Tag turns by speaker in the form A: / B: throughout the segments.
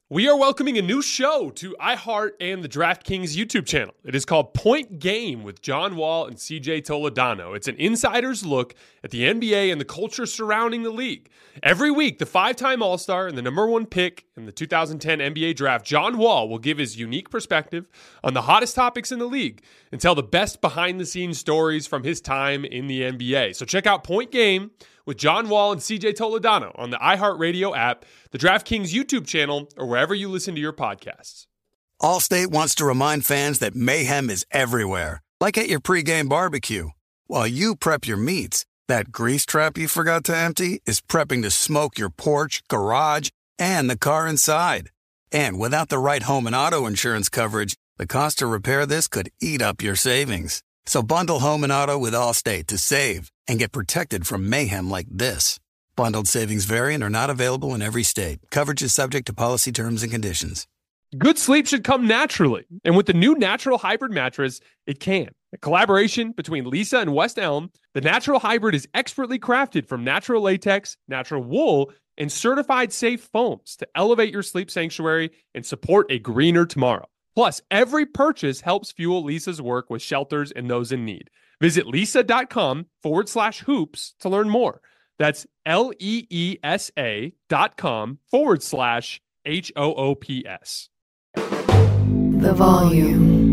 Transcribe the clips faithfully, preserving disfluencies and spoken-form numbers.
A: We are welcoming a new show to iHeart and the DraftKings YouTube channel. It is called Point Game with John Wall and C J Toledano. It's an insider's look at the N B A and the culture surrounding the league. Every week, the five-time All-Star and the number one pick in the two thousand ten N B A draft, John Wall, will give his unique perspective on the hottest topics in the league and tell the best behind-the-scenes stories from his time in the N B A. So check out Point Game with John Wall and C J Toledano on the iHeartRadio app, the DraftKings YouTube channel, or wherever you listen to your podcasts.
B: Allstate wants to remind fans that mayhem is everywhere, like at your pregame barbecue. While you prep your meats, that grease trap you forgot to empty is prepping to smoke your porch, garage, and the car inside. And without the right home and auto insurance coverage, the cost to repair this could eat up your savings. So bundle home and auto with Allstate to save and get protected from mayhem like this. Bundled savings vary and are not available in every state. Coverage is subject to policy terms and conditions.
A: Good sleep should come naturally. And with the new Natural Hybrid mattress, it can. A collaboration between Leesa and West Elm, the Natural Hybrid is expertly crafted from natural latex, natural wool, and certified safe foams to elevate your sleep sanctuary and support a greener tomorrow. Plus, every purchase helps fuel Leesa's work with shelters and those in need. Visit leesa.com forward slash hoops to learn more. That's L-E-E-S-A dot com forward slash H O O P S.
C: The Volume.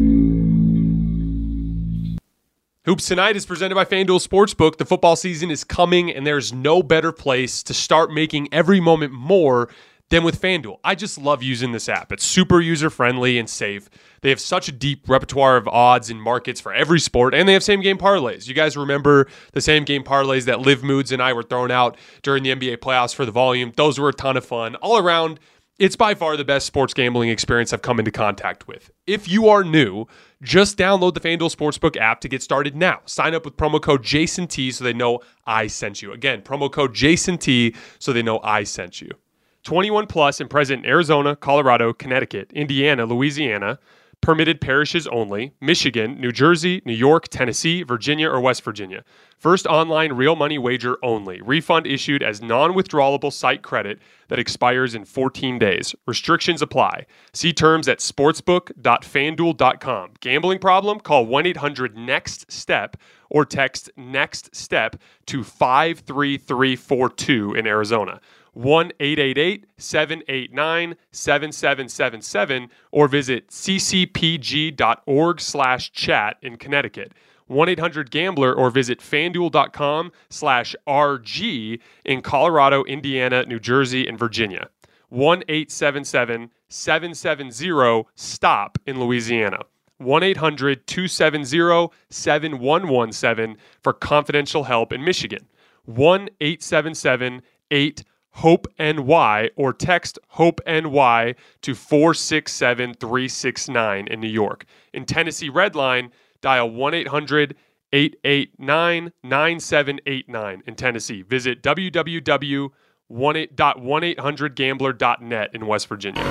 A: Hoops Tonight is presented by FanDuel Sportsbook. The football season is coming, and there's no better place to start making every moment more than with FanDuel. I just love using this app. It's super user-friendly and safe. They have such a deep repertoire of odds and markets for every sport, and they have same-game parlays. You guys remember the same-game parlays that Liv Moods and I were throwing out during the N B A playoffs for the Volume? Those were a ton of fun. All around, it's by far the best sports gambling experience I've come into contact with. If you are new, just download the FanDuel Sportsbook app to get started now. Sign up with promo code JASONT so they know I sent you. Again, promo code JASONT so they know I sent you. twenty-one plus and present in Arizona, Colorado, Connecticut, Indiana, Louisiana, permitted parishes only, Michigan, New Jersey, New York, Tennessee, Virginia, or West Virginia. First online real money wager only. Refund issued as non-withdrawable site credit that expires in fourteen days. Restrictions apply. See terms at sportsbook dot fanduel dot com. Gambling problem? Call one eight hundred next step or text NEXTSTEP to five three three four two in Arizona. one eight eight eight seven eight nine seven seven seven seven or visit c c p g dot org slash chat in Connecticut. one eight hundred gambler or visit fanduel.com slash RG in Colorado, Indiana, New Jersey, and Virginia. one eight seven seven seven seven zero stop in Louisiana. one eight hundred two seven zero seven one one seven for confidential help in Michigan. one eight seven seven eight HOPE N Y or text HOPE N Y to four six seven three six nine in New York. In Tennessee Redline, dial one eight hundred eight eight nine nine seven eight nine in Tennessee. Visit w w w dot one eight hundred gambler dot net in West Virginia.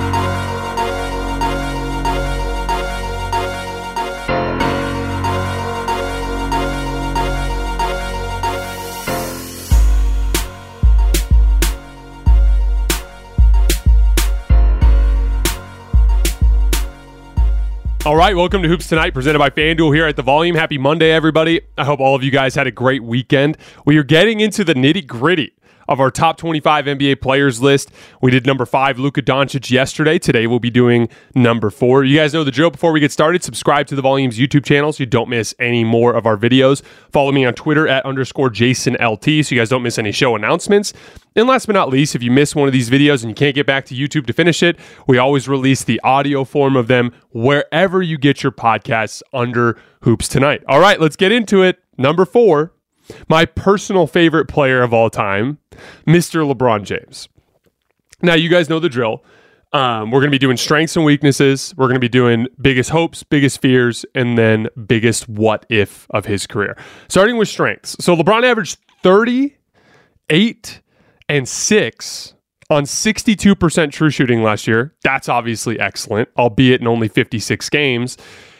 A: All right, welcome to Hoops Tonight, presented by FanDuel here at The Volume. Happy Monday, everybody. I hope all of you guys had a great weekend. We are getting into the nitty-gritty of our top twenty-five N B A players list. We did number five, Luka Doncic, yesterday. Today we'll be doing number four. You guys know the drill. Before we get started, subscribe to The Volume's YouTube channel so you don't miss any more of our videos. Follow me on Twitter at underscore JasonLT so you guys don't miss any show announcements. And last but not least, if you miss one of these videos and you can't get back to YouTube to finish it, we always release the audio form of them wherever you get your podcasts under Hoops Tonight. All right, let's get into it. Number four, my personal favorite player of all time, Mister LeBron James. Now, you guys know the drill. Um, we're going to be doing strengths and weaknesses. We're going to be doing biggest hopes, biggest fears, and then biggest what if of his career. Starting with strengths. So LeBron averaged thirty-eight and six on sixty-two percent true shooting last year. That's obviously excellent, albeit in only fifty-six games.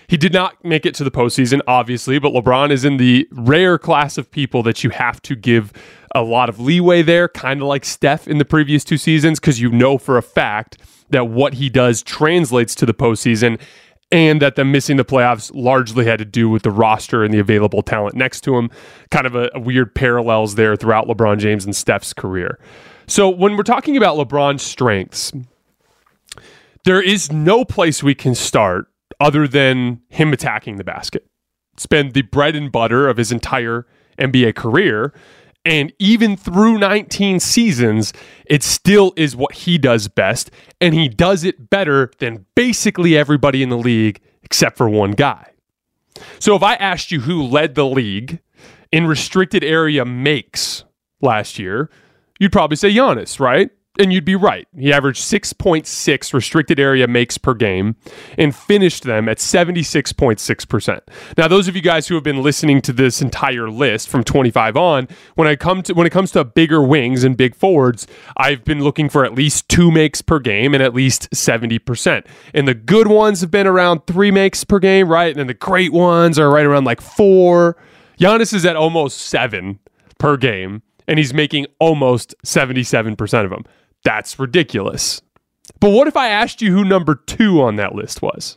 A: He did not make it to the postseason, obviously, but LeBron is in the rare class of people that you have to give a lot of leeway there, kind of like Steph in the previous two seasons, because you know for a fact that what he does translates to the postseason, and that them missing the playoffs largely had to do with the roster and the available talent next to him. Kind of a, a weird parallels there throughout LeBron James and Steph's career. So when we're talking about LeBron's strengths, there is no place we can start other than him attacking the basket. It's been the bread and butter of his entire N B A career. And even through nineteen seasons, it still is what he does best. And he does it better than basically everybody in the league except for one guy. So if I asked you who led the league in restricted area makes last year, you'd probably say Giannis, right? And you'd be right. He averaged six point six restricted area makes per game and finished them at seventy-six point six percent. Now, those of you guys who have been listening to this entire list from twenty-five on, when I come to when it comes to bigger wings and big forwards, I've been looking for at least two makes per game and at least seventy percent. And the good ones have been around three makes per game, right? And then the great ones are right around like four. Giannis is at almost seven per game, and he's making almost seventy-seven percent of them. That's ridiculous. But what if I asked you who number two on that list was?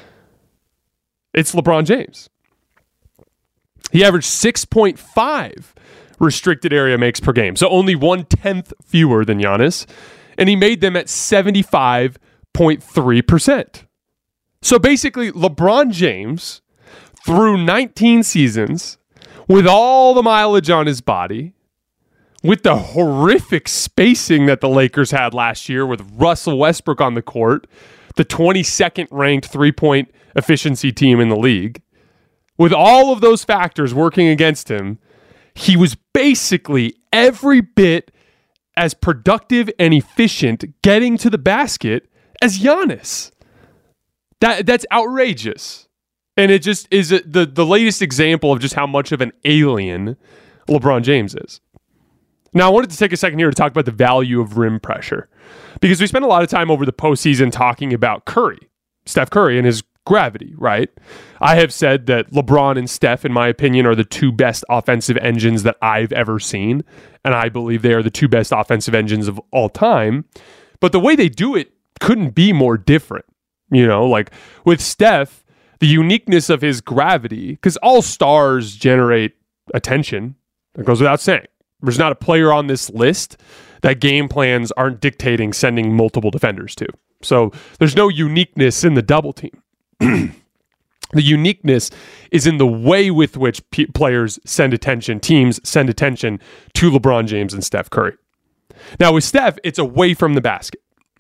A: It's LeBron James. He averaged six point five restricted area makes per game, so only one-tenth fewer than Giannis, and he made them at seventy-five point three percent. So basically, LeBron James, through nineteen seasons, with all the mileage on his body, with the horrific spacing that the Lakers had last year with Russell Westbrook on the court, the twenty-second ranked three-point efficiency team in the league, with all of those factors working against him, he was basically every bit as productive and efficient getting to the basket as Giannis. That that's outrageous. And it just is a, the, the latest example of just how much of an alien LeBron James is. Now, I wanted to take a second here to talk about the value of rim pressure, because we spent a lot of time over the postseason talking about Curry, Steph Curry, and his gravity, right? I have said that LeBron and Steph, in my opinion, are the two best offensive engines that I've ever seen, and I believe they are the two best offensive engines of all time. But the way they do it couldn't be more different. You know, like with Steph, the uniqueness of his gravity, because all stars generate attention, that goes without saying. There's not a player on this list that game plans aren't dictating sending multiple defenders to. So there's no uniqueness in the double team. The uniqueness is in the way with which p- players send attention, teams send attention to LeBron James and Steph Curry. Now with Steph, it's away from the basket.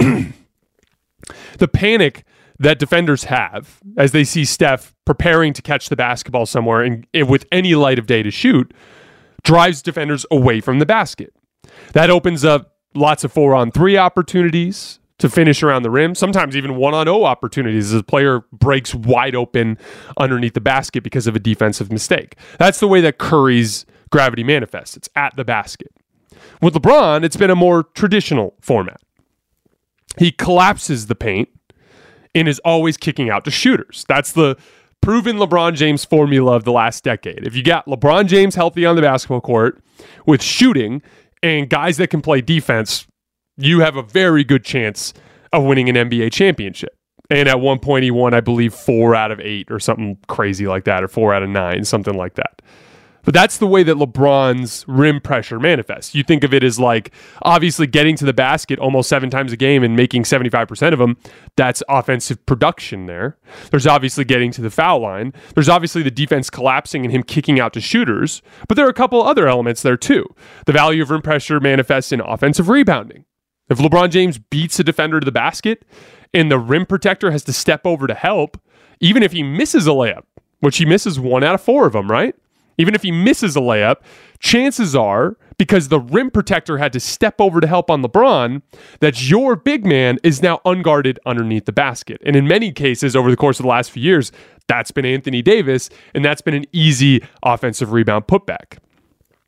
A: The panic that defenders have as they see Steph preparing to catch the basketball somewhere and, and with any light of day to shoot drives defenders away from the basket. That opens up lots of four-on-three opportunities to finish around the rim, sometimes even one-on-oh opportunities as a player breaks wide open underneath the basket because of a defensive mistake. That's the way that Curry's gravity manifests. It's at the basket. With LeBron, it's been a more traditional format. He collapses the paint and is always kicking out to shooters. That's the proven LeBron James formula of the last decade. If you got LeBron James healthy on the basketball court with shooting and guys that can play defense, you have a very good chance of winning an N B A championship. And at one point he won, I believe, four out of eight or something crazy like that, or four out of nine, something like that. But that's the way that LeBron's rim pressure manifests. You think of it as like, obviously getting to the basket almost seven times a game and making seventy-five percent of them. That's offensive production there. There's obviously getting to the foul line. There's obviously the defense collapsing and him kicking out to shooters. But there are a couple other elements there too. The value of rim pressure manifests in offensive rebounding. If LeBron James beats a defender to the basket and the rim protector has to step over to help, even if he misses a layup, which he misses one out of four of them, right? Even if he misses a layup, chances are, because the rim protector had to step over to help on LeBron, that your big man is now unguarded underneath the basket. And in many cases, over the course of the last few years, that's been Anthony Davis, and that's been an easy offensive rebound putback.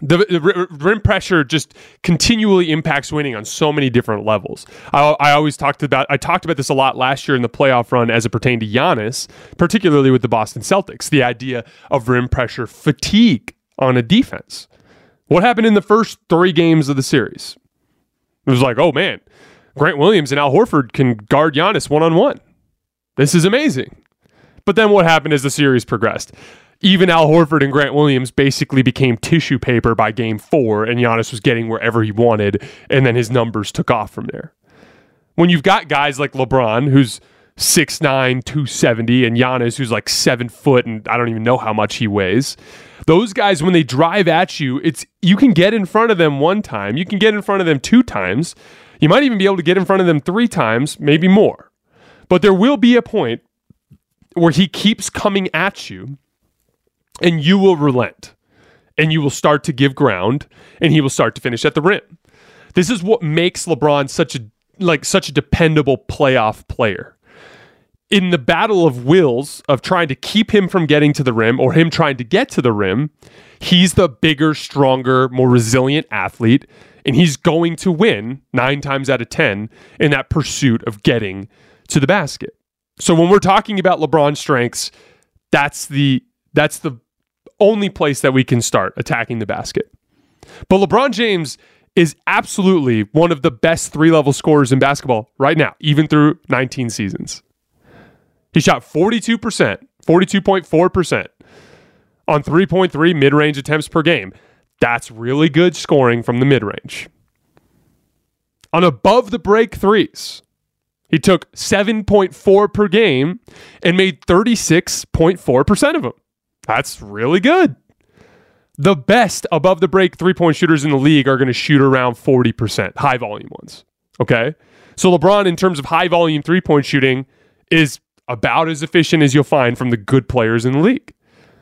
A: The, the rim pressure just continually impacts winning on so many different levels. I, I always talked about I talked about this a lot last year in the playoff run as it pertained to Giannis, particularly with the Boston Celtics. The idea of rim pressure fatigue on a defense. What happened in the first three games of the series? It was like, oh man, Grant Williams and Al Horford can guard Giannis one on one. This is amazing. But then what happened as the series progressed? Even Al Horford and Grant Williams basically became tissue paper by game four, and Giannis was getting wherever he wanted, and then his numbers took off from there. When you've got guys like LeBron, who's six nine, two seventy, and Giannis, who's like seven foot, and I don't even know how much he weighs, those guys, when they drive at you, it's you can get in front of them one time, you can get in front of them two times, you might even be able to get in front of them three times, maybe more. But there will be a point where he keeps coming at you, and you will relent, and you will start to give ground, and he will start to finish at the rim. This is what makes LeBron such a like such a dependable playoff player. In the battle of wills of trying to keep him from getting to the rim or him trying to get to the rim, he's the bigger, stronger, more resilient athlete, and he's going to win nine times out of ten in that pursuit of getting to the basket. So when we're talking about LeBron's strengths, that's the that's the only place that we can start attacking the basket. But LeBron James is absolutely one of the best three-level scorers in basketball right now, even through nineteen seasons. He shot forty-two percent, forty-two point four percent on three point three mid-range attempts per game. That's really good scoring from the mid-range. On above-the-break threes, he took seven point four per game and made thirty-six point four percent of them. That's really good. The best above the break three-point shooters in the league are going to shoot around forty percent, high volume ones. Okay? So LeBron, in terms of high volume three-point shooting, is about as efficient as you'll find from the good players in the league.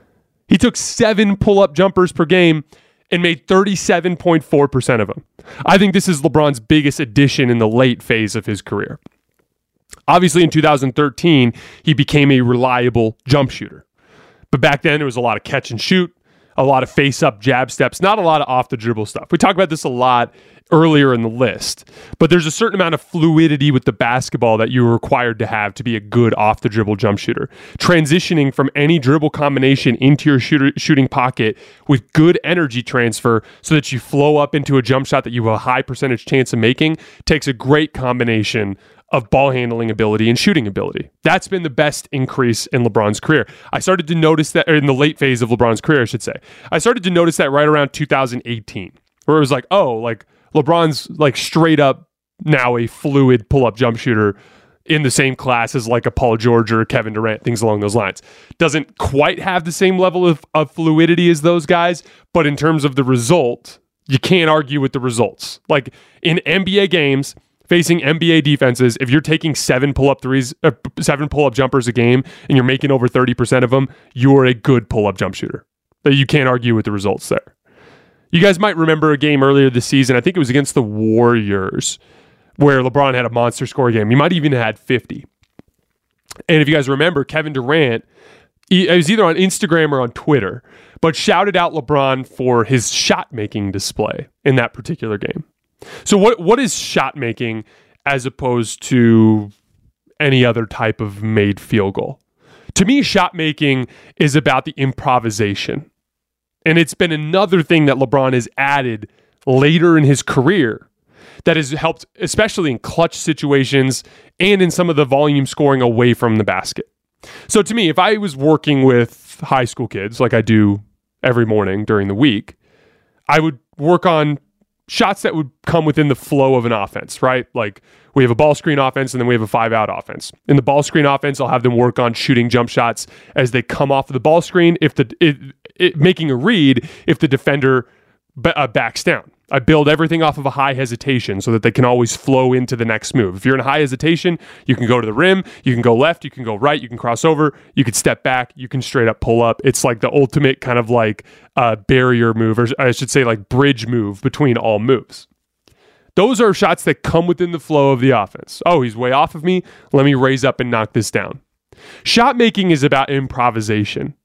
A: He took seven pull-up jumpers per game and made thirty-seven point four percent of them. I think this is LeBron's biggest addition in the late phase of his career. Obviously, in two thousand thirteen, he became a reliable jump shooter. But back then, there was a lot of catch and shoot, a lot of face-up jab steps, not a lot of off-the-dribble stuff. We talk about this a lot earlier in the list, but there's a certain amount of fluidity with the basketball that you're required to have to be a good off-the-dribble jump shooter. Transitioning from any dribble combination into your shooter, shooting pocket with good energy transfer so that you flow up into a jump shot that you have a high percentage chance of making takes a great combination of ball handling ability and shooting ability. That's been the best increase in LeBron's career. I started to notice that, or in the late phase of LeBron's career, I should say. I started to notice that right around two thousand eighteen, where it was like, oh, like LeBron's like straight up now a fluid pull-up jump shooter in the same class as like a Paul George or Kevin Durant, things along those lines. Doesn't quite have the same level of, of fluidity as those guys, but in terms of the result, you can't argue with the results. Like in N B A games, facing N B A defenses, if you're taking seven pull-up threes, uh, seven pull-up jumpers a game, and you're making over thirty percent of them, you're a good pull-up jump shooter. You can't argue with the results there. You guys might remember a game earlier this season, I think it was against the Warriors, where LeBron had a monster score game. He might even have had fifty. And if you guys remember, Kevin Durant, he, it was either on Instagram or on Twitter, but shouted out LeBron for his shot-making display in that particular game. So what what is shot making as opposed to any other type of made field goal? To me, shot making is about the improvisation. And it's been another thing that LeBron has added later in his career that has helped, especially in clutch situations and in some of the volume scoring away from the basket. So to me, if I was working with high school kids like I do every morning during the week, I would work on shots that would come within the flow of an offense, right? Like we have a ball screen offense and then we have a five out offense. In the ball screen offense, I'll have them work on shooting jump shots as they come off of the ball screen. If the it, it, making a read, if the defender b- uh, backs down, I build everything off of a high hesitation so that they can always flow into the next move. If you're in a high hesitation, you can go to the rim, you can go left, you can go right, you can cross over, you can step back, you can straight up pull up. It's like the ultimate kind of like uh, barrier move, or I should say like bridge move between all moves. Those are shots that come within the flow of the offense. Oh, he's way off of me. Let me raise up and knock this down. Shot making is about improvisation.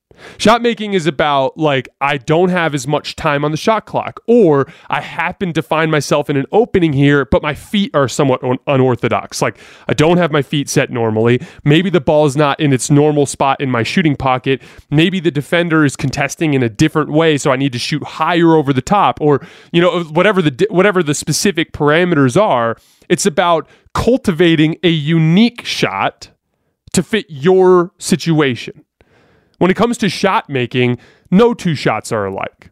A: Shot making is about, like, I don't have as much time on the shot clock, or I happen to find myself in an opening here, but my feet are somewhat un- unorthodox. Like, I don't have my feet set normally. Maybe the ball is not in its normal spot in my shooting pocket. Maybe the defender is contesting in a different way, so I need to shoot higher over the top, or, you know, whatever the whatever the specific parameters are. It's about cultivating a unique shot to fit your situation. When it comes to shot making, no two shots are alike.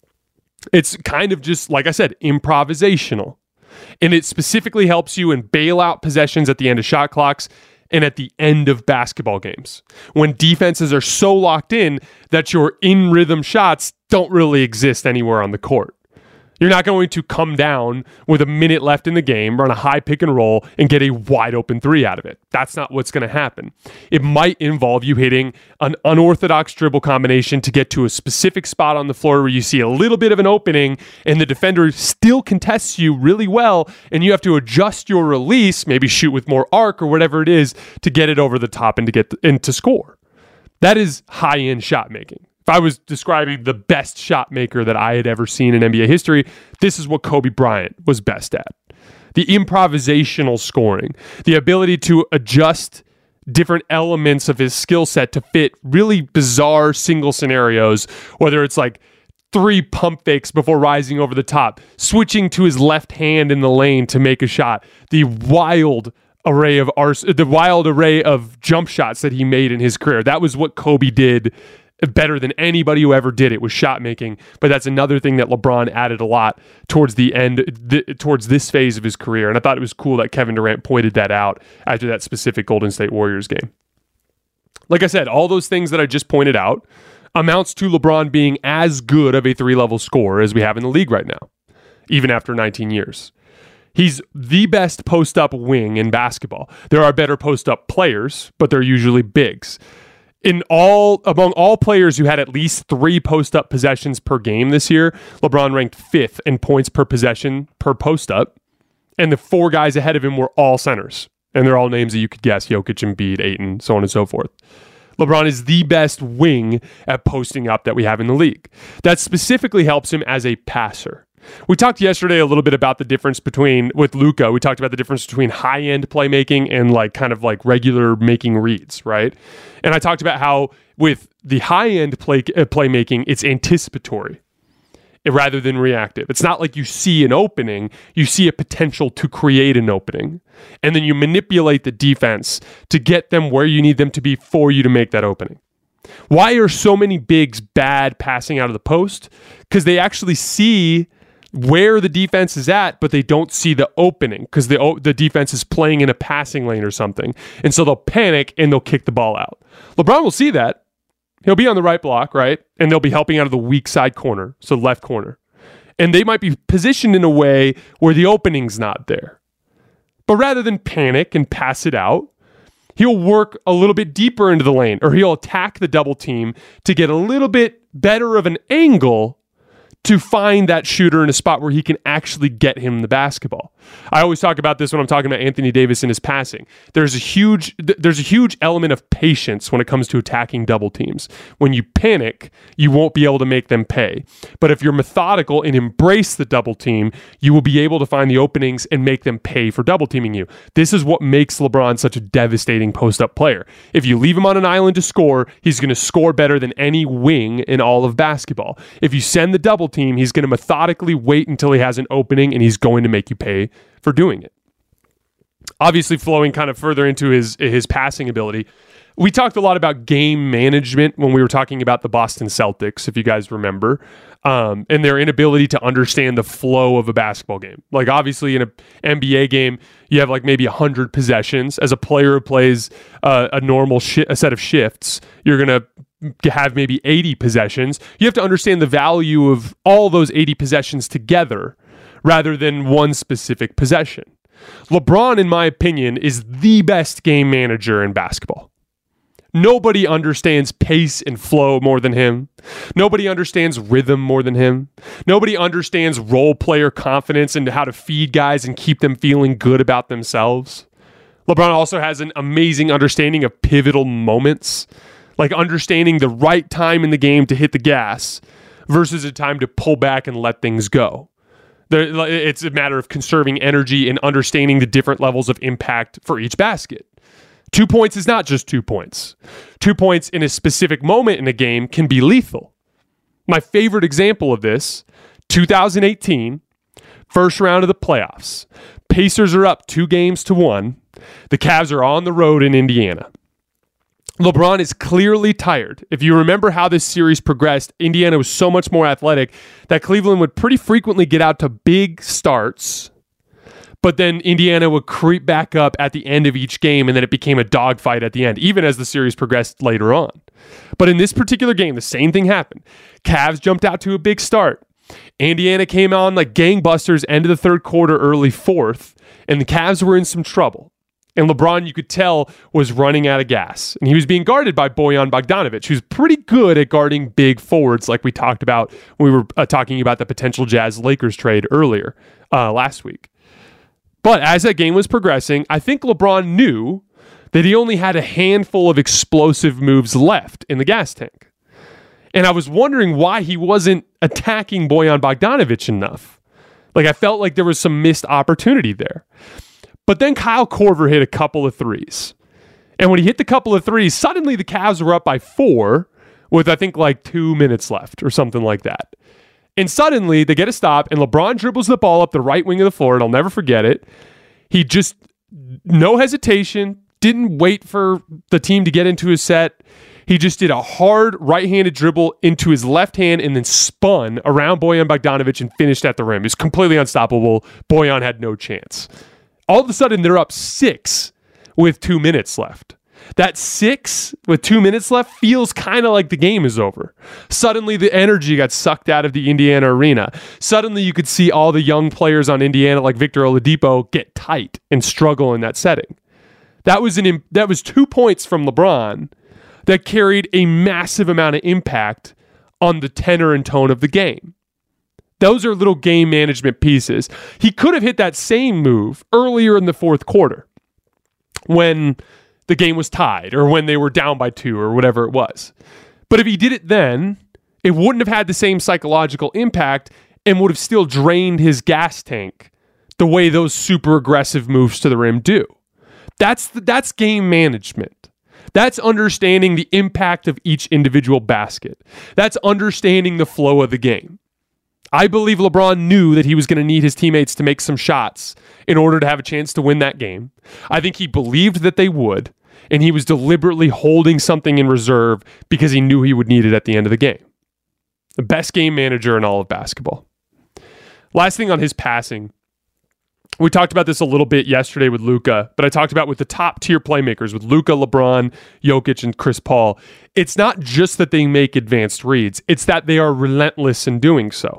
A: It's kind of just, like I said, improvisational. And it specifically helps you in bailout possessions at the end of shot clocks and at the end of basketball games, when defenses are so locked in that your in-rhythm shots don't really exist anywhere on the court. You're not going to come down with a minute left in the game, run a high pick and roll, and get a wide open three out of it. That's not what's going to happen. It might involve you hitting an unorthodox dribble combination to get to a specific spot on the floor where you see a little bit of an opening and the defender still contests you really well, and you have to adjust your release, maybe shoot with more arc or whatever it is, to get it over the top and to get and to score. That is high-end shot making. If I was describing the best shot maker that I had ever seen in N B A history, this is what Kobe Bryant was best at. The improvisational scoring, the ability to adjust different elements of his skill set to fit really bizarre single scenarios, whether it's like three pump fakes before rising over the top, switching to his left hand in the lane to make a shot, the wild array of ars- the wild array of jump shots that he made in his career. That was what Kobe did better than anybody who ever did it, was shot making. But that's another thing that LeBron added a lot towards the end, th- towards this phase of his career. And I thought it was cool that Kevin Durant pointed that out after that specific Golden State Warriors game. Like I said, all those things that I just pointed out amounts to LeBron being as good of a three-level scorer as we have in the league right now, even after nineteen years. He's the best post-up wing in basketball. There are better post-up players, but they're usually bigs. In all, among all players who had at least three post-up possessions per game this year, LeBron ranked fifth in points per possession per post-up, and the four guys ahead of him were all centers, and they're all names that you could guess: Jokic, Embiid, Ayton, so on and so forth. LeBron is the best wing at posting up that we have in the league. That specifically helps him as a passer. We talked yesterday a little bit about the difference between, with Luka, we talked about the difference between high-end playmaking and like kind of like regular making reads, right? And I talked about how with the high-end play uh, playmaking, it's anticipatory rather than reactive. It's not like you see an opening, you see a potential to create an opening. And then you manipulate the defense to get them where you need them to be for you to make that opening. Why are so many bigs bad passing out of the post? Because they actually see where the defense is at, but they don't see the opening because the the defense is playing in a passing lane or something. And so they'll panic and they'll kick the ball out. LeBron will see that. He'll be on the right block, right? And they'll be helping out of the weak side corner, so left corner. And they might be positioned in a way where the opening's not there. But rather than panic and pass it out, he'll work a little bit deeper into the lane, or he'll attack the double team to get a little bit better of an angle to find that shooter in a spot where he can actually get him the basketball. I always talk about this when I'm talking about Anthony Davis and his passing. There's a huge there's a huge element of patience when it comes to attacking double teams. When you panic, you won't be able to make them pay. But if you're methodical and embrace the double team, you will be able to find the openings and make them pay for double teaming you. This is what makes LeBron such a devastating post-up player. If you leave him on an island to score, he's going to score better than any wing in all of basketball. If you send the double team, he's going to methodically wait until he has an opening, and he's going to make you pay for doing it. Obviously, flowing kind of further into his his passing ability, we talked a lot about game management when we were talking about the Boston Celtics, if you guys remember, um, and their inability to understand the flow of a basketball game. Like, obviously, in an N B A game, you have like maybe one hundred possessions. As a player who plays uh, a normal shi- a set of shifts, you're going to have maybe eighty possessions. You have to understand the value of all those eighty possessions together rather than one specific possession. LeBron, in my opinion, is the best game manager in basketball. Nobody understands pace and flow more than him. Nobody understands rhythm more than him. Nobody understands role player confidence and how to feed guys and keep them feeling good about themselves. LeBron also has an amazing understanding of pivotal moments. like understanding the right time in the game to hit the gas versus a time to pull back and let things go. It's a matter of conserving energy and understanding the different levels of impact for each basket. Two points is not just two points. Two points in a specific moment in a game can be lethal. My favorite example of this, two thousand eighteen, first round of the playoffs. Pacers are up two games to one. The Cavs are on the road in Indiana. LeBron is clearly tired. If you remember how this series progressed, Indiana was so much more athletic that Cleveland would pretty frequently get out to big starts, but then Indiana would creep back up at the end of each game, and then it became a dogfight at the end, even as the series progressed later on. But in this particular game, the same thing happened. Cavs jumped out to a big start. Indiana came on like gangbusters, end of the third quarter, early fourth, and the Cavs were in some trouble. And LeBron, you could tell, was running out of gas. And he was being guarded by Bojan Bogdanovic, who's pretty good at guarding big forwards, like we talked about when we were uh, talking about the potential Jazz-Lakers trade earlier uh, last week. But as that game was progressing, I think LeBron knew that he only had a handful of explosive moves left in the gas tank. And I was wondering why he wasn't attacking Bojan Bogdanovic enough. Like, I felt like there was some missed opportunity there. But then Kyle Korver hit a couple of threes. And when he hit the couple of threes, suddenly the Cavs were up by four with, I think, like two minutes left or something like that. And suddenly they get a stop, and LeBron dribbles the ball up the right wing of the floor, and I'll never forget it. He just, no hesitation, didn't wait for the team to get into his set. He just did a hard right-handed dribble into his left hand and then spun around Bojan Bogdanovic and finished at the rim. He was completely unstoppable. Bojan had no chance. All of a sudden, they're up six with two minutes left. That six with two minutes left feels kind of like the game is over. Suddenly, the energy got sucked out of the Indiana arena. Suddenly, you could see all the young players on Indiana, like Victor Oladipo, get tight and struggle in that setting. That was an that was two points from LeBron that carried a massive amount of impact on the tenor and tone of the game. Those are little game management pieces. He could have hit that same move earlier in the fourth quarter when the game was tied or when they were down by two or whatever it was. But if he did it then, it wouldn't have had the same psychological impact and would have still drained his gas tank the way those super aggressive moves to the rim do. That's the, that's game management. That's understanding the impact of each individual basket. That's understanding the flow of the game. I believe LeBron knew that he was going to need his teammates to make some shots in order to have a chance to win that game. I think he believed that they would, and he was deliberately holding something in reserve because he knew he would need it at the end of the game. The best game manager in all of basketball. Last thing on his passing. We talked about this a little bit yesterday with Luka, but I talked about with the top tier playmakers with Luka, LeBron, Jokic, and Chris Paul. It's not just that they make advanced reads. It's that they are relentless in doing so.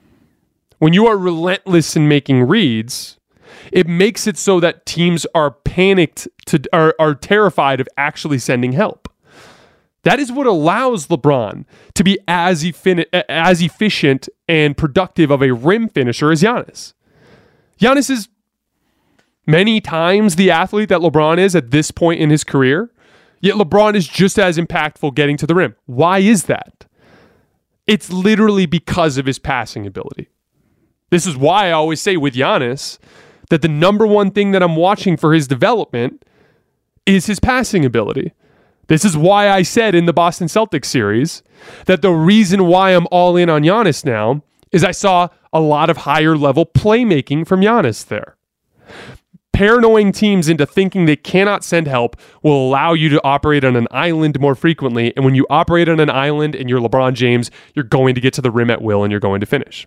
A: When you are relentless in making reads, it makes it so that teams are panicked to are, are terrified of actually sending help. That is what allows LeBron to be as, effi- as efficient and productive of a rim finisher as Giannis. Giannis is many times the athlete that LeBron is at this point in his career, yet LeBron is just as impactful getting to the rim. Why is that? It's literally because of his passing ability. This is why I always say with Giannis that the number one thing that I'm watching for his development is his passing ability. This is why I said in the Boston Celtics series that the reason why I'm all in on Giannis now is I saw a lot of higher level playmaking from Giannis there. Paranoing teams into thinking they cannot send help will allow you to operate on an island more frequently. And when you operate on an island and you're LeBron James, you're going to get to the rim at will and you're going to finish.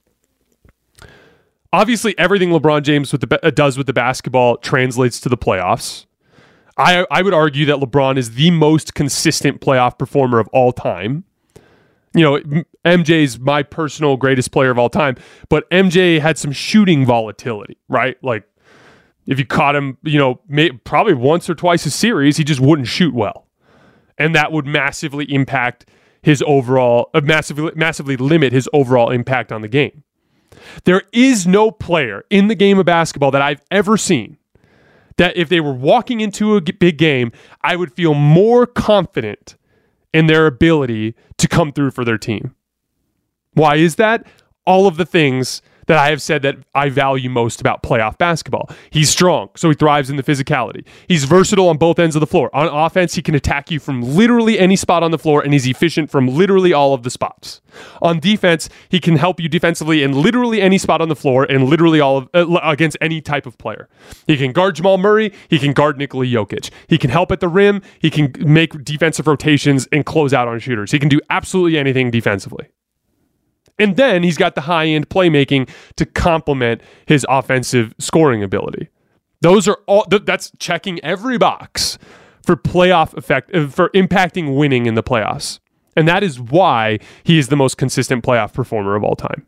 A: Obviously, everything LeBron James with the, uh, does with the basketball translates to the playoffs. I, I would argue that LeBron is the most consistent playoff performer of all time. You know, M J's my personal greatest player of all time, but M J had some shooting volatility, right? Like, if you caught him, you know, may, probably once or twice a series, he just wouldn't shoot well. And that would massively impact his overall, uh, massively, massively limit his overall impact on the game. There is no player in the game of basketball that I've ever seen that if they were walking into a big game, I would feel more confident in their ability to come through for their team. Why is that? All of the things that I have said that I value most about playoff basketball. He's strong, so he thrives in the physicality. He's versatile on both ends of the floor. On offense, he can attack you from literally any spot on the floor, and he's efficient from literally all of the spots. On defense, he can help you defensively in literally any spot on the floor and literally all of, uh, against any type of player. He can guard Jamal Murray. He can guard Nikola Jokic. He can help at the rim. He can make defensive rotations and close out on shooters. He can do absolutely anything defensively. And then he's got the high-end playmaking to complement his offensive scoring ability. Those are all, that's checking every box for playoff effect, for impacting winning in the playoffs. And that is why he is the most consistent playoff performer of all time.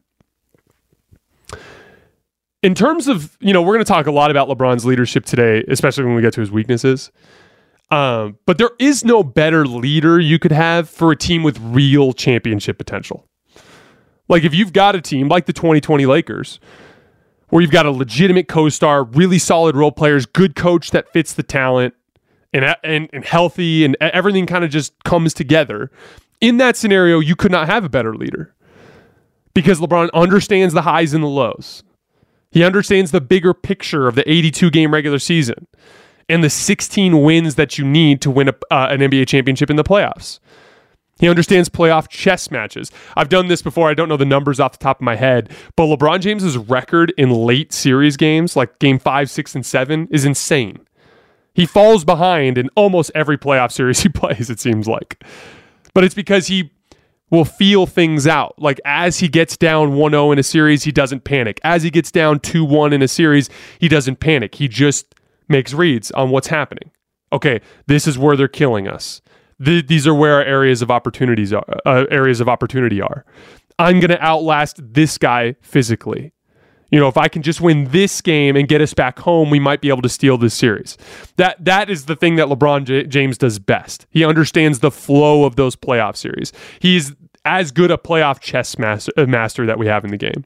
A: In terms of, you know, we're going to talk a lot about LeBron's leadership today, especially when we get to his weaknesses. Um, but there is no better leader you could have for a team with real championship potential. Like if you've got a team like the twenty twenty Lakers, where you've got a legitimate co-star, really solid role players, good coach that fits the talent, and and, and healthy, and everything kind of just comes together. In that scenario, you could not have a better leader because LeBron understands the highs and the lows. He understands the bigger picture of the eighty-two game regular season and the sixteen wins that you need to win a, uh, an N B A championship in the playoffs. He understands playoff chess matches. I've done this before. I don't know the numbers off the top of my head, but LeBron James's record in late series games, like game five, six, and seven, is insane. He falls behind in almost every playoff series he plays, it seems like. But it's because he will feel things out. Like as he gets down one oh in a series, he doesn't panic. As he gets down two one in a series, he doesn't panic. He just makes reads on what's happening. Okay, this is where they're killing us. The, these are where our areas of opportunities are. Uh, areas of opportunity are. I'm going to outlast this guy physically. You know, if I can just win this game and get us back home, we might be able to steal this series. That that is the thing that LeBron J- James does best. He understands the flow of those playoff series. He's as good a playoff chess master, uh, master that we have in the game.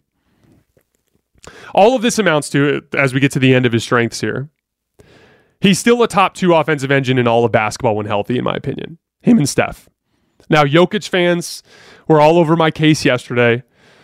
A: All of this amounts to, as we get to the end of his strengths here, he's still a top two offensive engine in all of basketball when healthy, in my opinion. Him and Steph. Now, Jokic fans were all over my case yesterday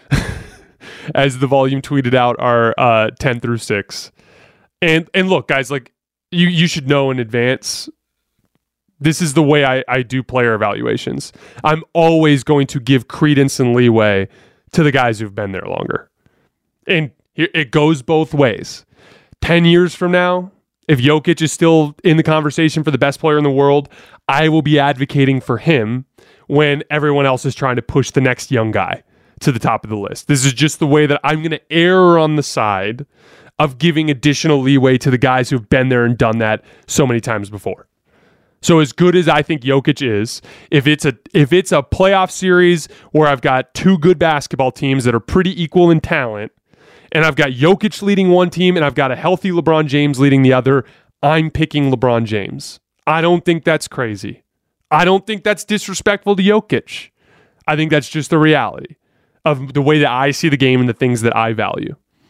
A: as the volume tweeted out our uh, ten through six. And and look, guys, like you you should know in advance, this is the way I, I do player evaluations. I'm always going to give credence and leeway to the guys who've been there longer. And it goes both ways. Ten years from now, if Jokic is still in the conversation for the best player in the world, I will be advocating for him when everyone else is trying to push the next young guy to the top of the list. This is just the way that I'm going to err on the side of giving additional leeway to the guys who've been there and done that so many times before. So as good as I think Jokic is, if it's a if it's a playoff series where I've got two good basketball teams that are pretty equal in talent, and I've got Jokic leading one team and I've got a healthy LeBron James leading the other, I'm picking LeBron James. I don't think that's crazy. I don't think that's disrespectful to Jokic. I think that's just the reality of the way that I see the game and the things that I value.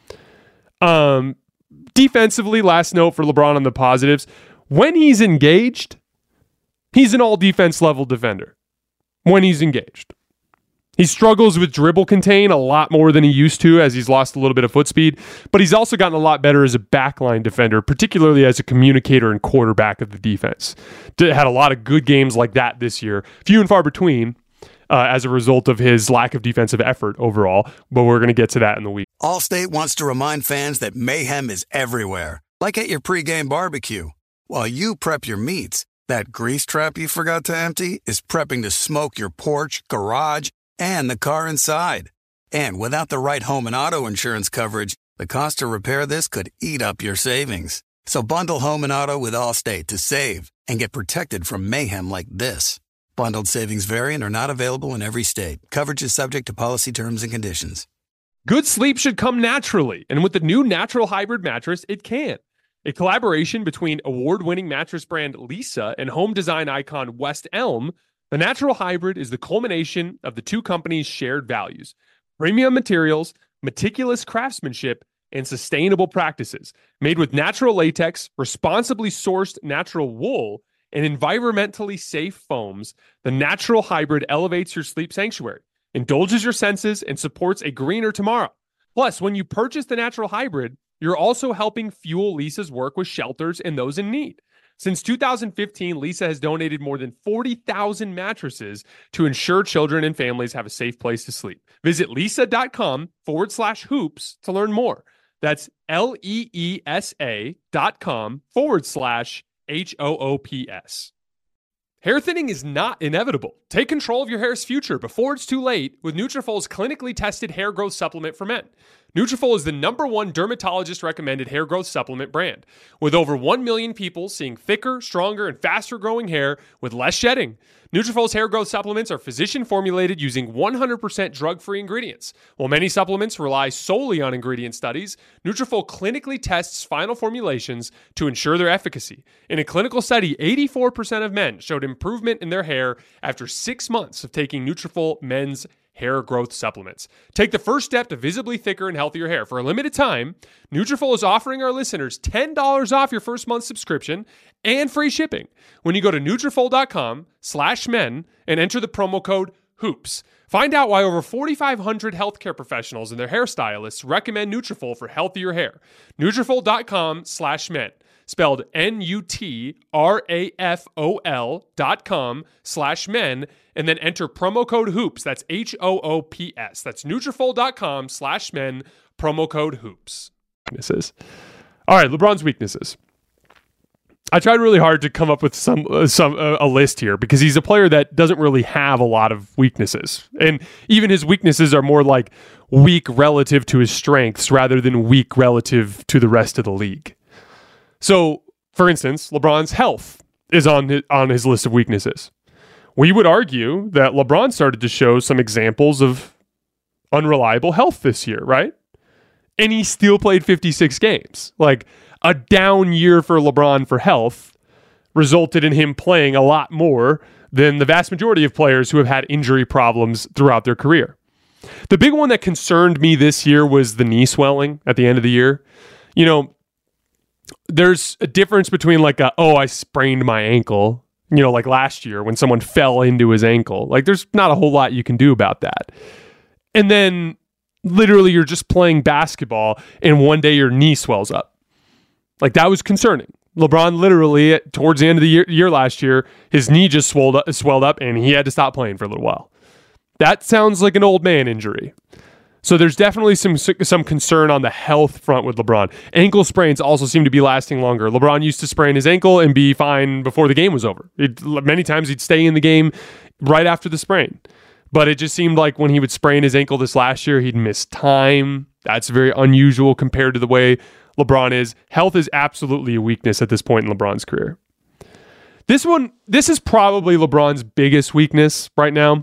A: Um, defensively, last note for LeBron on the positives, when he's engaged, he's an all-defense level defender. When he's engaged. He struggles with dribble contain a lot more than he used to as he's lost a little bit of foot speed, but he's also gotten a lot better as a backline defender, particularly as a communicator and quarterback of the defense. Had a lot of good games like that this year, few and far between uh, as a result of his lack of defensive effort overall, but we're going to get to that in the week.
B: Allstate wants to remind fans that mayhem is everywhere, like at your pregame barbecue. While you prep your meats, that grease trap you forgot to empty is prepping to smoke your porch, garage, and the car inside. And without the right home and auto insurance coverage, the cost to repair this could eat up your savings. So bundle home and auto with Allstate to save and get protected from mayhem like this. Bundled savings vary and are not available in every state. Coverage is subject to policy terms and conditions.
A: Good sleep should come naturally, and with the new Natural Hybrid mattress, it can. A collaboration between award-winning mattress brand Leesa and home design icon West Elm, the Natural Hybrid is the culmination of the two companies' shared values: premium materials, meticulous craftsmanship, and sustainable practices. Made with natural latex, responsibly sourced natural wool, and environmentally safe foams, the natural hybrid elevates your sleep sanctuary, indulges your senses, and supports a greener tomorrow. Plus, when you purchase the natural hybrid, you're also helping fuel Leesa's work with shelters and those in need. Since two thousand fifteen, Leesa has donated more than forty thousand mattresses to ensure children and families have a safe place to sleep. Visit leesa.com forward slash hoops to learn more. That's L-E-E-S-A dot com forward slash H-O-O-P-S. Hair thinning is not inevitable. Take control of your hair's future before it's too late with Nutrafol's clinically tested hair growth supplement for men. Nutrafol is the number one dermatologist-recommended hair growth supplement brand, with over one million people seeing thicker, stronger, and faster-growing hair with less shedding. Nutrafol's hair growth supplements are physician-formulated using one hundred percent drug-free ingredients. While many supplements rely solely on ingredient studies, Nutrafol clinically tests final formulations to ensure their efficacy. In a clinical study, eighty-four percent of men showed improvement in their hair after six months of taking Nutrafol men's hair growth supplements. Take the first step to visibly thicker and healthier hair. For a limited time, Nutrafol is offering our listeners ten dollars off your first month subscription and free shipping when you go to Nutrafol.com slash men and enter the promo code HOOPS. Find out why over forty-five hundred healthcare professionals and their hairstylists recommend Nutrafol for healthier hair. Nutrafol.com slash men. Spelled N-U-T-R-A-F-O-L dot com slash men, and then enter promo code HOOPS. That's H O O P S. That's Nutrafol.com slash men, promo code HOOPS. Weaknesses. All right, LeBron's weaknesses. I tried really hard to come up with some uh, some uh, a list here because he's a player that doesn't really have a lot of weaknesses. And even his weaknesses are more like weak relative to his strengths rather than weak relative to the rest of the league. So, for instance, LeBron's health is on his, on his list of weaknesses. We would argue that LeBron started to show some examples of unreliable health this year, right? And he still played fifty-six games. Like, a down year for LeBron for health resulted in him playing a lot more than the vast majority of players who have had injury problems throughout their career. The big one that concerned me this year was the knee swelling at the end of the year. You know, there's a difference between like a, oh, I sprained my ankle, you know, like last year when someone fell into his ankle. Like there's not a whole lot you can do about that. And then literally you're just playing basketball and one day your knee swells up. Like that was concerning. LeBron literally towards the end of the year, year last year, his knee just swelled up, swelled up and he had to stop playing for a little while. That sounds like an old man injury. So there's definitely some some concern on the health front with LeBron. Ankle sprains also seem to be lasting longer. LeBron used to sprain his ankle and be fine before the game was over. It, many times he'd stay in the game right after the sprain. But it just seemed like when he would sprain his ankle this last year, he'd miss time. That's very unusual compared to the way LeBron is. Health is absolutely a weakness at this point in LeBron's career. This one, this is probably LeBron's biggest weakness right now.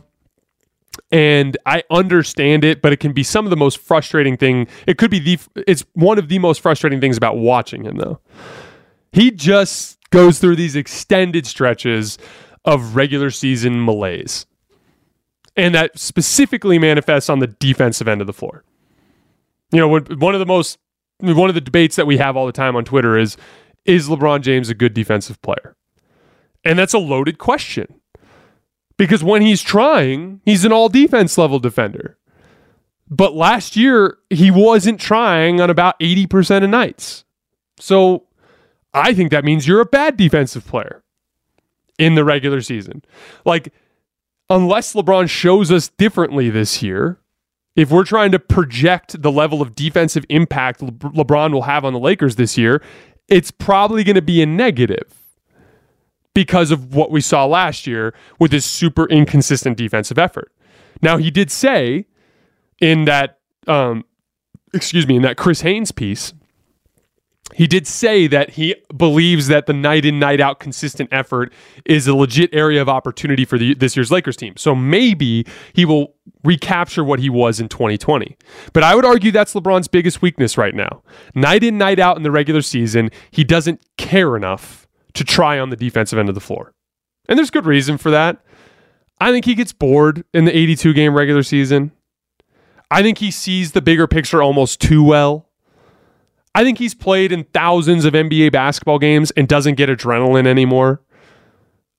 A: And I understand it, but it can be some of the most frustrating thing. It could be the, it's one of the most frustrating things about watching him, though. He just goes through these extended stretches of regular season malaise. And that specifically manifests on the defensive end of the floor. You know, one of the most, one of the debates that we have all the time on Twitter is, is LeBron James a good defensive player? And that's a loaded question. Because when he's trying, he's an all-defense level defender. But last year, he wasn't trying on about eighty percent of nights. So I think that means you're a bad defensive player in the regular season. Like, unless LeBron shows us differently this year, if we're trying to project the level of defensive impact Le- LeBron will have on the Lakers this year, it's probably going to be a negative. Because of what we saw last year with his super inconsistent defensive effort. Now, he did say in that, um, excuse me, in that Chris Haynes piece, he did say that he believes that the night in, night out consistent effort is a legit area of opportunity for the, this year's Lakers team. So maybe he will recapture what he was in twenty twenty. But I would argue that's LeBron's biggest weakness right now. Night in, night out in the regular season, he doesn't care enough to try on the defensive end of the floor. And there's good reason for that. I think he gets bored in the eighty-two game regular season. I think he sees the bigger picture almost too well. I think he's played in thousands of N B A basketball games and doesn't get adrenaline anymore.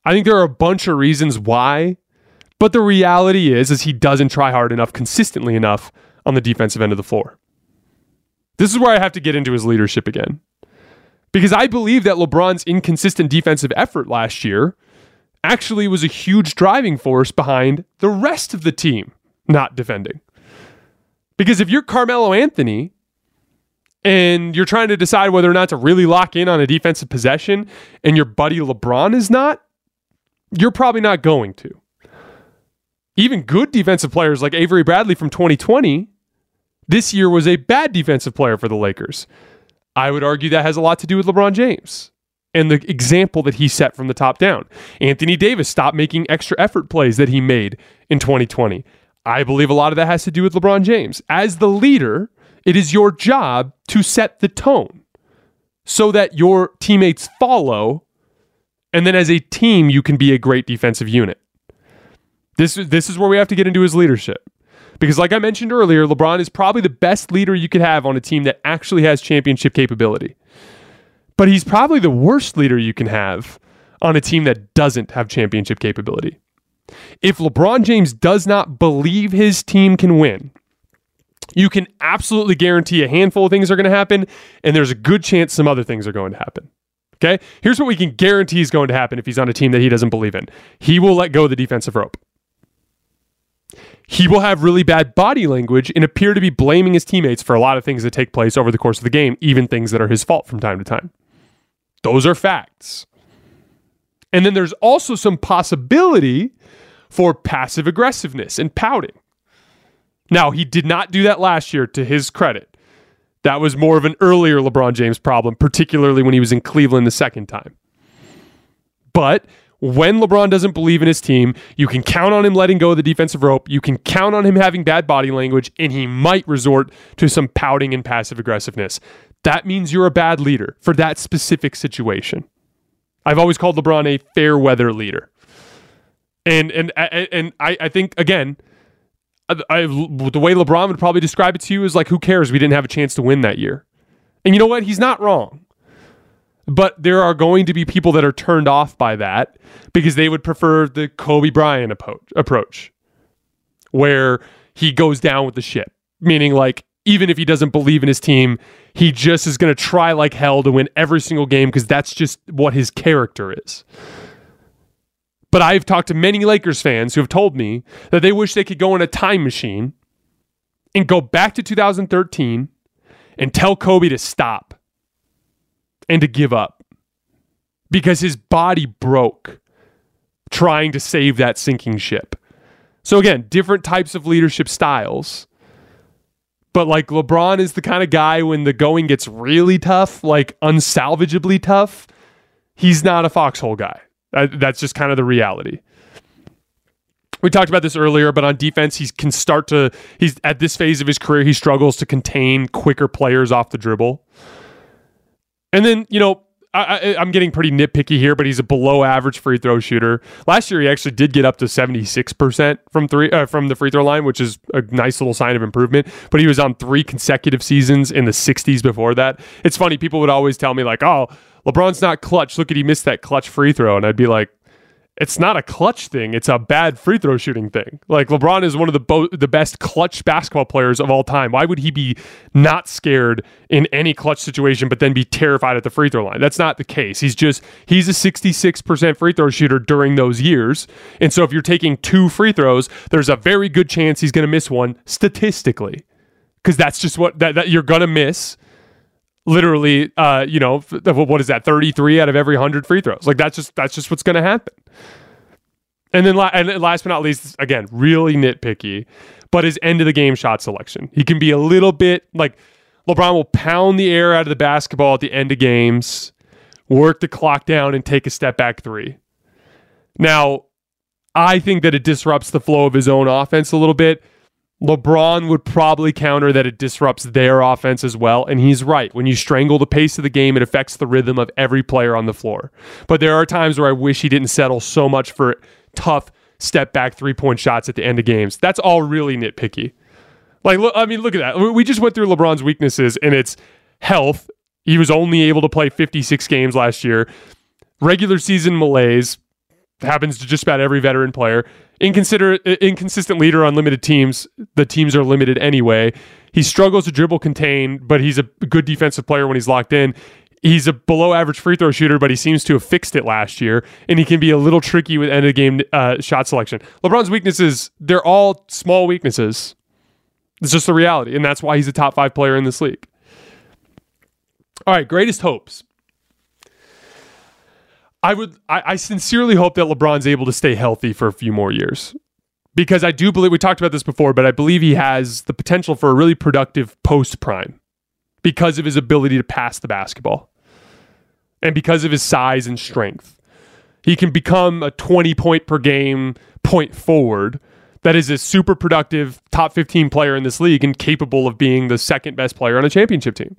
A: I think there are a bunch of reasons why, but the reality is, is he doesn't try hard enough, consistently enough on the defensive end of the floor. This is where I have to get into his leadership again. Because I believe that LeBron's inconsistent defensive effort last year actually was a huge driving force behind the rest of the team not defending. Because if you're Carmelo Anthony and you're trying to decide whether or not to really lock in on a defensive possession and your buddy LeBron is not, you're probably not going to. Even good defensive players like Avery Bradley from twenty twenty, this year was a bad defensive player for the Lakers. I would argue that has a lot to do with LeBron James and the example that he set from the top down. Anthony Davis stopped making extra effort plays that he made in twenty twenty. I believe a lot of that has to do with LeBron James. As the leader, it is your job to set the tone so that your teammates follow, and then as a team, you can be a great defensive unit. This, this is where we have to get into his leadership. Because like I mentioned earlier, LeBron is probably the best leader you could have on a team that actually has championship capability. But he's probably the worst leader you can have on a team that doesn't have championship capability. If LeBron James does not believe his team can win, you can absolutely guarantee a handful of things are going to happen, and there's a good chance some other things are going to happen. Okay? Here's what we can guarantee is going to happen if he's on a team that he doesn't believe in. He will let go of the defensive rope. He will have really bad body language and appear to be blaming his teammates for a lot of things that take place over the course of the game, even things that are his fault from time to time. Those are facts. And then there's also some possibility for passive aggressiveness and pouting. Now, he did not do that last year, to his credit. That was more of an earlier LeBron James problem, particularly when he was in Cleveland the second time. But when LeBron doesn't believe in his team, you can count on him letting go of the defensive rope, you can count on him having bad body language, and he might resort to some pouting and passive aggressiveness. That means you're a bad leader for that specific situation. I've always called LeBron a fair weather leader. And and and I, I think, again, I, I, the way LeBron would probably describe it to you is like, who cares? We didn't have a chance to win that year. And you know what? He's not wrong. But there are going to be people that are turned off by that because they would prefer the Kobe Bryant approach, where he goes down with the ship. Meaning, like, even if he doesn't believe in his team, he just is going to try like hell to win every single game because that's just what his character is. But I've talked to many Lakers fans who have told me that they wish they could go in a time machine and go back to two thousand thirteen and tell Kobe to stop and to give up because his body broke trying to save that sinking ship. So again, different types of leadership styles. But like, LeBron is the kind of guy when the going gets really tough, like unsalvageably tough, he's not a foxhole guy. That's just kind of the reality. We talked about this earlier, but on defense, he can start to, he's at this phase of his career, he struggles to contain quicker players off the dribble. And then, you know, I, I, I'm getting pretty nitpicky here, but he's a below average free throw shooter. Last year, he actually did get up to seventy-six percent from three uh, from the free throw line, which is a nice little sign of improvement. But he was on three consecutive seasons in the sixties before that. It's funny, people would always tell me like, oh, LeBron's not clutch. Look at, he missed that clutch free throw. And I'd be like, it's not a clutch thing. It's a bad free throw shooting thing. Like, LeBron is one of the bo- the best clutch basketball players of all time. Why would he be not scared in any clutch situation, but then be terrified at the free throw line? That's not the case. He's just, he's a sixty-six percent free throw shooter during those years. And so if you're taking two free throws, there's a very good chance he's going to miss one statistically. Because that's just what, that, that you're going to miss. Literally, uh, you know, what is that? thirty-three out of every one hundred free throws. Like, that's just that's just what's going to happen. And then, la- and last but not least, again, really nitpicky, but his end of the game shot selection. He can be a little bit like, LeBron will pound the air out of the basketball at the end of games, work the clock down, and take a step back three. Now, I think that it disrupts the flow of his own offense a little bit. LeBron would probably counter that it disrupts their offense as well, and he's right. When you strangle the pace of the game, it affects the rhythm of every player on the floor. But there are times where I wish he didn't settle so much for tough step-back three-point shots at the end of games. That's all really nitpicky. Like, look, I mean, look at that. We just went through LeBron's weaknesses, and it's health. He was only able to play fifty-six games last year. Regular season malaise. Happens to just about every veteran player. Inconsider- inconsistent leader on limited teams. The teams are limited anyway. He struggles to dribble contain, but he's a good defensive player when he's locked in. He's a below average free throw shooter, but he seems to have fixed it last year, and he can be a little tricky with end of game uh, shot selection. LeBron's weaknesses, they're all small weaknesses. It's just the reality, and that's why he's a top five player in this league. All right, greatest hopes. I would, I, I sincerely hope that LeBron's able to stay healthy for a few more years, because I do believe, we talked about this before, but I believe he has the potential for a really productive post-prime because of his ability to pass the basketball and because of his size and strength. He can become a twenty point per game point forward that is a super productive top fifteen player in this league and capable of being the second best player on a championship team.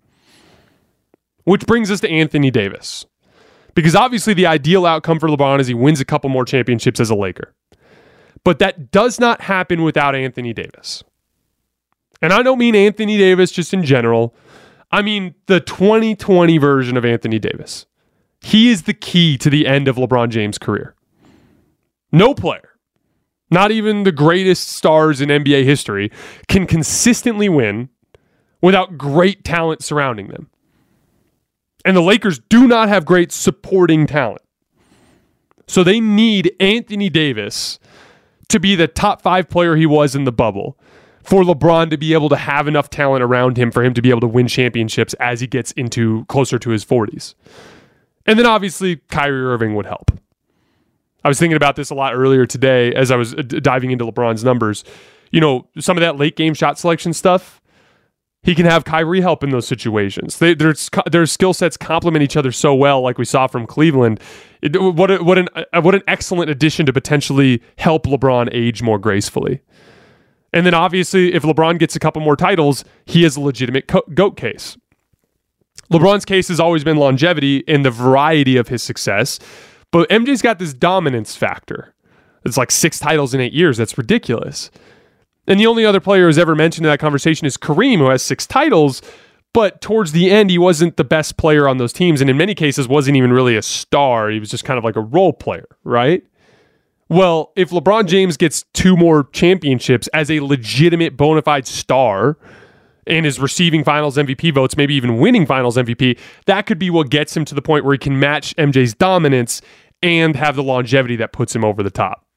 A: Which brings us to Anthony Davis. Because obviously the ideal outcome for LeBron is he wins a couple more championships as a Laker. But that does not happen without Anthony Davis. And I don't mean Anthony Davis just in general. I mean the twenty twenty version of Anthony Davis. He is the key to the end of LeBron James' career. No player, not even the greatest stars in N B A history, can consistently win without great talent surrounding them. And the Lakers do not have great supporting talent. So they need Anthony Davis to be the top five player he was in the bubble for LeBron to be able to have enough talent around him for him to be able to win championships as he gets into closer to his forties. And then obviously Kyrie Irving would help. I was thinking about this a lot earlier today as I was diving into LeBron's numbers. You know, some of that late game shot selection stuff, he can have Kyrie help in those situations. They, their, their skill sets complement each other so well, like we saw from Cleveland. It, what, a, what, an, what an excellent addition to potentially help LeBron age more gracefully. And then obviously, if LeBron gets a couple more titles, he has a legitimate co- GOAT case. LeBron's case has always been longevity and the variety of his success, but M J's got this dominance factor. It's like six titles in eight years. That's ridiculous. And the only other player who's ever mentioned in that conversation is Kareem, who has six titles, but towards the end, he wasn't the best player on those teams, and in many cases wasn't even really a star. He was just kind of like a role player, right? Well, if LeBron James gets two more championships as a legitimate bona fide star and is receiving finals M V P votes, maybe even winning finals M V P, that could be what gets him to the point where he can match M J's dominance and have the longevity that puts him over the top.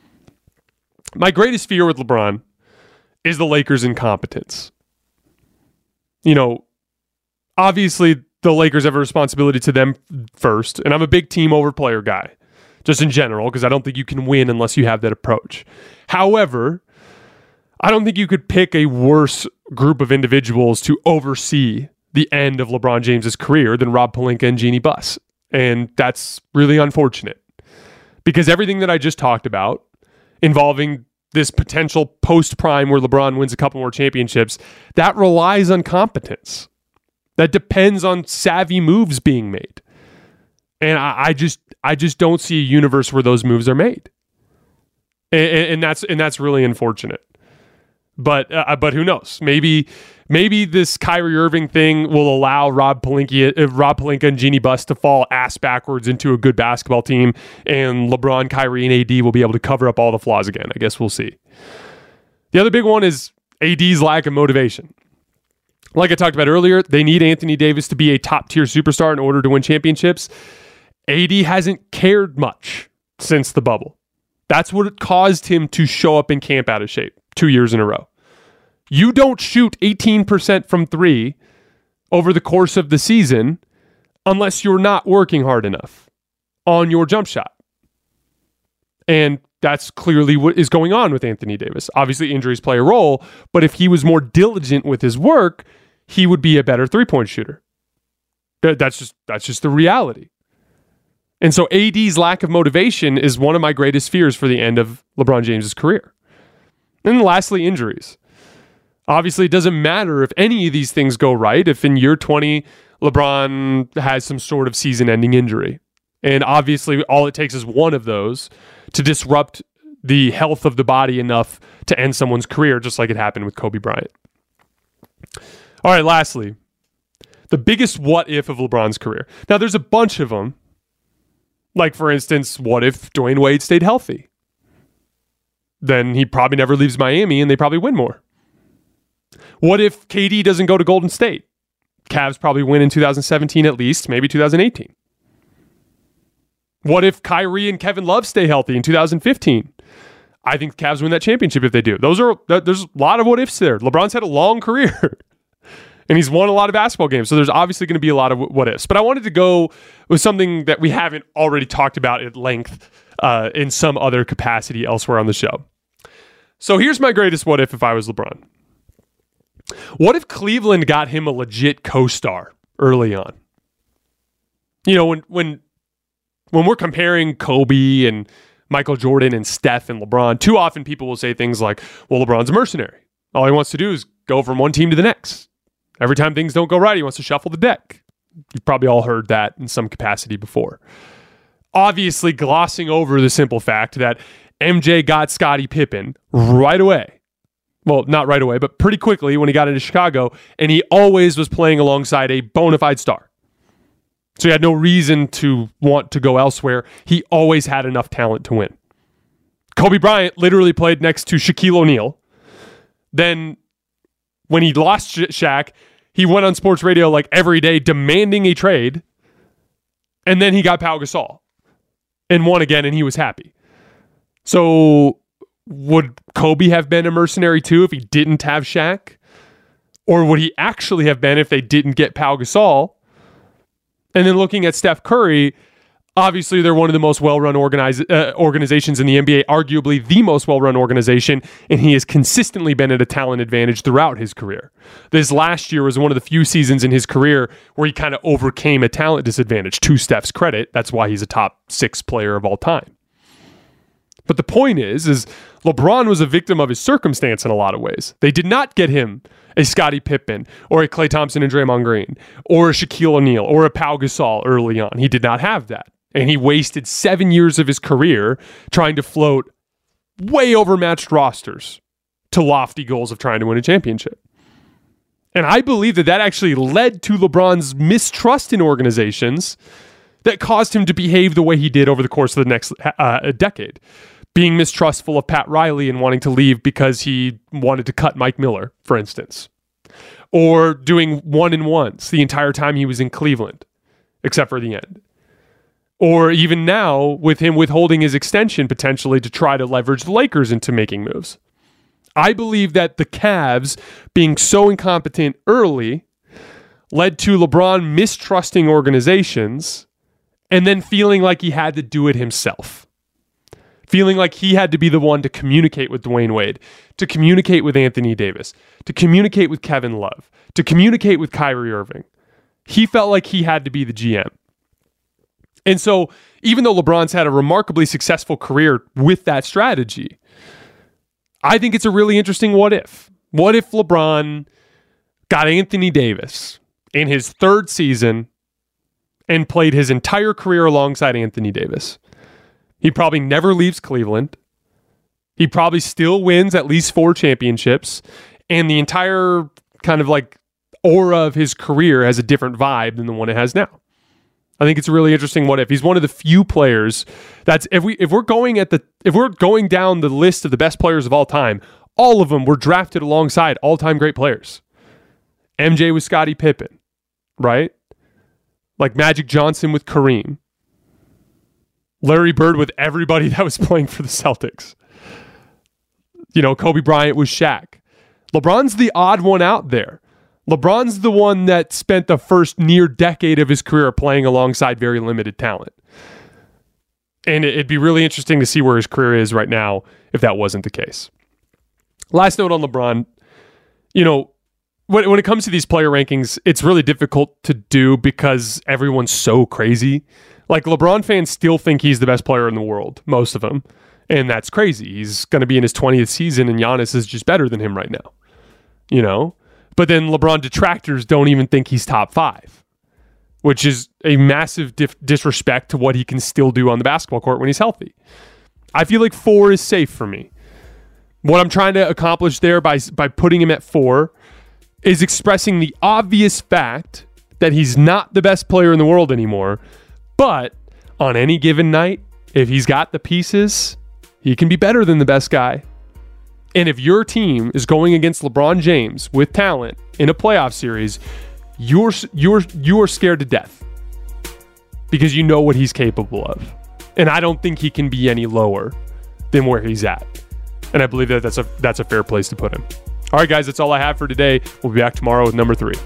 A: My greatest fear with LeBron is the Lakers' incompetence. You know, obviously the Lakers have a responsibility to them first, and I'm a big team over player guy, just in general, because I don't think you can win unless you have that approach. However, I don't think you could pick a worse group of individuals to oversee the end of LeBron James's career than Rob Pelinka and Jeannie Buss. And that's really unfortunate, because everything that I just talked about involving this potential post-prime where LeBron wins a couple more championships, that relies on competence. That depends on savvy moves being made. And I, I just I just don't see a universe where those moves are made. And, and that's and that's really unfortunate. But uh, but who knows? Maybe maybe this Kyrie Irving thing will allow Rob Pelinka, uh, Rob Pelinka and Jeannie Buss to fall ass backwards into a good basketball team, and LeBron, Kyrie, and A D will be able to cover up all the flaws again. I guess we'll see. The other big one is A D's lack of motivation. Like I talked about earlier, they need Anthony Davis to be a top-tier superstar in order to win championships. A D hasn't cared much since the bubble. That's what caused him to show up in camp out of shape two years in a row. You don't shoot eighteen percent from three over the course of the season unless you're not working hard enough on your jump shot. And that's clearly what is going on with Anthony Davis. Obviously, injuries play a role, but if he was more diligent with his work, he would be a better three-point shooter. That's just that's just the reality. And so A D's lack of motivation is one of my greatest fears for the end of LeBron James's career. And lastly, injuries. Obviously, it doesn't matter if any of these things go right if in year twenty, LeBron has some sort of season-ending injury. And obviously, all it takes is one of those to disrupt the health of the body enough to end someone's career, just like it happened with Kobe Bryant. All right, lastly, the biggest what-if of LeBron's career. Now, there's a bunch of them. Like, for instance, what if Dwayne Wade stayed healthy? Then he probably never leaves Miami and they probably win more. What if K D doesn't go to Golden State? Cavs probably win in two thousand seventeen at least, maybe two thousand eighteen. What if Kyrie and Kevin Love stay healthy in two thousand fifteen? I think the Cavs win that championship if they do. Those are There's a lot of what ifs there. LeBron's had a long career and he's won a lot of basketball games, so there's obviously going to be a lot of what ifs. But I wanted to go with something that we haven't already talked about at length uh, in some other capacity elsewhere on the show. So here's my greatest what if if I was LeBron. What if Cleveland got him a legit co-star early on? You know, when when when we're comparing Kobe and Michael Jordan and Steph and LeBron, too often people will say things like, well, LeBron's a mercenary. All he wants to do is go from one team to the next. Every time things don't go right, he wants to shuffle the deck. You've probably all heard that in some capacity before. Obviously, glossing over the simple fact that M J got Scottie Pippen right away. Well, not right away, but pretty quickly when he got into Chicago, and he always was playing alongside a bona fide star. So he had no reason to want to go elsewhere. He always had enough talent to win. Kobe Bryant literally played next to Shaquille O'Neal. Then when he lost Sha- Shaq, he went on sports radio like every day demanding a trade. And then he got Pau Gasol and won again, and he was happy. So would Kobe have been a mercenary too if he didn't have Shaq? Or would he actually have been if they didn't get Pau Gasol? And then looking at Steph Curry, obviously they're one of the most well-run organize, uh, organizations in the N B A, arguably the most well-run organization, and he has consistently been at a talent advantage throughout his career. This last year was one of the few seasons in his career where he kind of overcame a talent disadvantage, to Steph's credit. That's why he's a top six player of all time. But the point is, is LeBron was a victim of his circumstance in a lot of ways. They did not get him a Scottie Pippen or a Klay Thompson and Draymond Green or a Shaquille O'Neal or a Pau Gasol early on. He did not have that. And he wasted seven years of his career trying to float way overmatched rosters to lofty goals of trying to win a championship. And I believe that that actually led to LeBron's mistrust in organizations that caused him to behave the way he did over the course of the next uh, decade. Being mistrustful of Pat Riley and wanting to leave because he wanted to cut Mike Miller, for instance. Or doing one-and-ones the entire time he was in Cleveland, except for the end. Or even now, with him withholding his extension potentially to try to leverage the Lakers into making moves. I believe that the Cavs being so incompetent early led to LeBron mistrusting organizations and then feeling like he had to do it himself. Feeling like he had to be the one to communicate with Dwayne Wade, to communicate with Anthony Davis, to communicate with Kevin Love, to communicate with Kyrie Irving. He felt like he had to be the G M. And so, even though LeBron's had a remarkably successful career with that strategy, I think it's a really interesting what if. What if LeBron got Anthony Davis in his third season and played his entire career alongside Anthony Davis? He probably never leaves Cleveland. He probably still wins at least four championships. And the entire kind of like aura of his career has a different vibe than the one it has now. I think it's a really interesting what if. He's one of the few players that's if we if we're going at the if we're going down the list of the best players of all time, all of them were drafted alongside all-time great players. M J with Scottie Pippen, right? Like Magic Johnson with Kareem. Larry Bird with everybody that was playing for the Celtics. You know, Kobe Bryant was Shaq. LeBron's the odd one out there. LeBron's the one that spent the first near decade of his career playing alongside very limited talent. And it'd be really interesting to see where his career is right now if that wasn't the case. Last note on LeBron, you know, when, when it comes to these player rankings, it's really difficult to do because everyone's so crazy. Like, LeBron fans still think he's the best player in the world, most of them. And that's crazy. He's going to be in his twentieth season, and Giannis is just better than him right now. You know? But then LeBron detractors don't even think he's top five, which is a massive dif- disrespect to what he can still do on the basketball court when he's healthy. I feel like four is safe for me. What I'm trying to accomplish there by, by putting him at four is expressing the obvious fact that he's not the best player in the world anymore, but on any given night, if he's got the pieces, he can be better than the best guy. And if your team is going against LeBron James with talent in a playoff series, you're you're you're scared to death because you know what he's capable of. And I don't think he can be any lower than where he's at. And I believe that that's a that's a fair place to put him. All right, guys, that's all I have for today. We'll be back tomorrow with number three.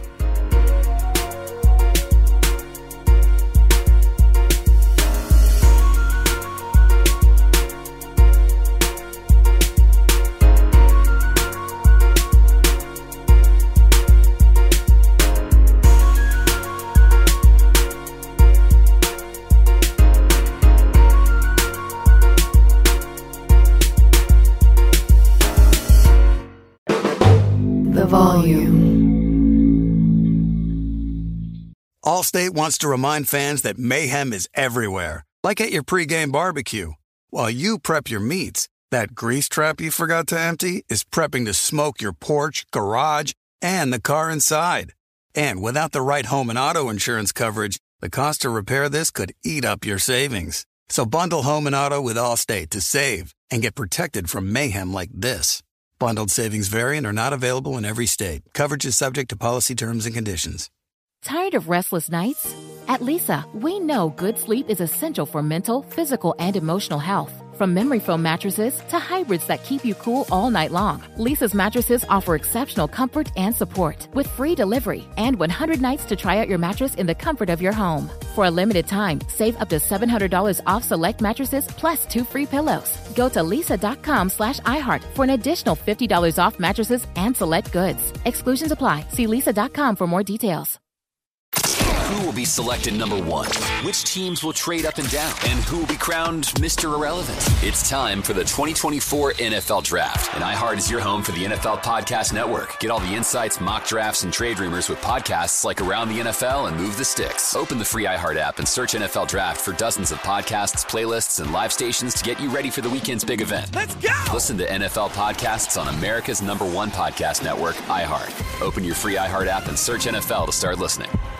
B: Allstate wants to remind fans that mayhem is everywhere, like at your pregame barbecue. While you prep your meats, that grease trap you forgot to empty is prepping to smoke your porch, garage, and the car inside. And without the right home and auto insurance coverage, the cost to repair this could eat up your savings. So bundle home and auto with Allstate to save and get protected from mayhem like this. Bundled savings vary and are not available in every state. Coverage is subject to policy terms and conditions.
D: Tired of restless nights? At Leesa, we know good sleep is essential for mental, physical, and emotional health. From memory foam mattresses to hybrids that keep you cool all night long, Leesa's mattresses offer exceptional comfort and support with free delivery and one hundred nights to try out your mattress in the comfort of your home. For a limited time, save up to seven hundred dollars off select mattresses plus two free pillows. Go to leesa.com slash iHeart for an additional fifty dollars off mattresses and select goods. Exclusions apply. See leesa dot com for more details.
E: Who will be selected number one? Which teams will trade up and down? And who will be crowned Mister Irrelevant? It's time for the twenty twenty-four N F L Draft. And iHeart is your home for the N F L Podcast Network. Get all the insights, mock drafts, and trade rumors with podcasts like Around the N F L and Move the Sticks. Open the free iHeart app and search N F L Draft for dozens of podcasts, playlists, and live stations to get you ready for the weekend's big event. Let's go! Listen to N F L podcasts on America's number one podcast network, iHeart. Open your free iHeart app and search N F L to start listening.